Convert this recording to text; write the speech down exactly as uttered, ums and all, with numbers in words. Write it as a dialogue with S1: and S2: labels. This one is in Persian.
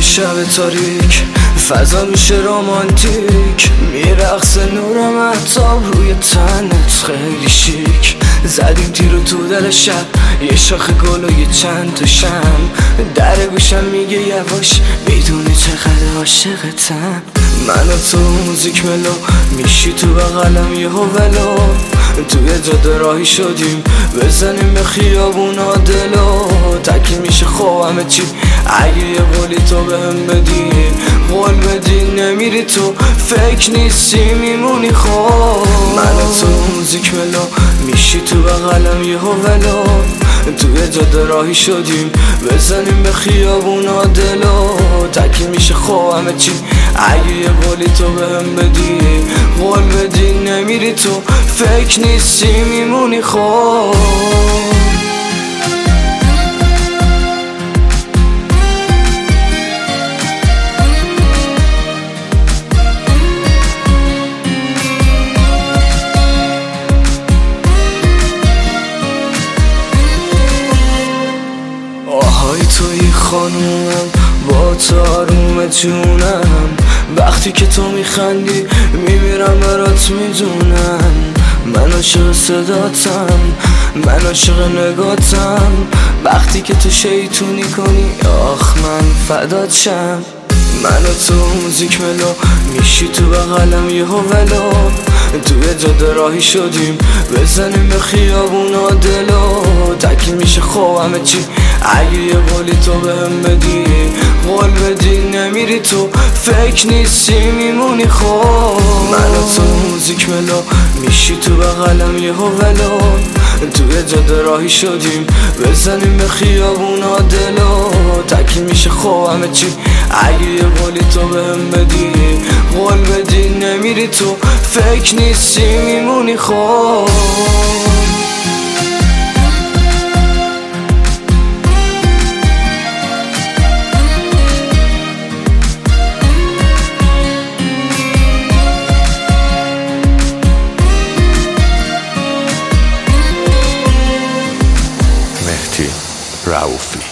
S1: شب تاریک فضا میشه رومانتیک، میرقص نور مهتاب روی تنت خیلی شیک. زدیم تیرو تو دل شب، یه شاخه گل و یه چند تا شم. در گوشم میگه یواش میدونی چقدر عاشقتم. من و تو موزیک ملو میشی تو بغلم یه ولو. توی جاده راهی شدیم بزنیم به خیابونا دلو. تکی میشه خوابمه چی اگه یه قولی تو بهم بدی، قول بدی نمیری تو فکر نیستی میمونی خواب. من و تو موزیک ملو میشی تو بغلم یه ولو. توی جاده راهی شدیم بزنیم به خیابونا دلو. تکی میشه خوابمه چی اگه یه قولی تو بهم بدی، قول بدی نمیری تو فکر نیستی میمونی خواب. آهای توی خانومم با تو آروم جونم. وقتی که تو میخندی میمیرم برات میدونم. من عاشق صداتم، من عاشق نگاتم. وقتی که تو شیطونی کنی آخ من فدات شم. من و تو موزیک ملو میشی تو بغلم یه ولو. توی جاده راهی شدیم بزنیم به خیابونا دلو. تکی میشه خوابمه چی اگه یه قولی تو بهم بدی، قول بدی نمیری تو فکر نیستی میمونی خواب. من و تو موزیک ملو میشی تو بغلم یه ولو. توی جاده راهی شدیم بزنیم به خیابونا دلو. تکی میشه خوابمه چی اگه یه قولی تو بهم بدی، قول بدی نمیری تو فکر نیستی میمونی خواب.
S2: مهدی رؤوفی.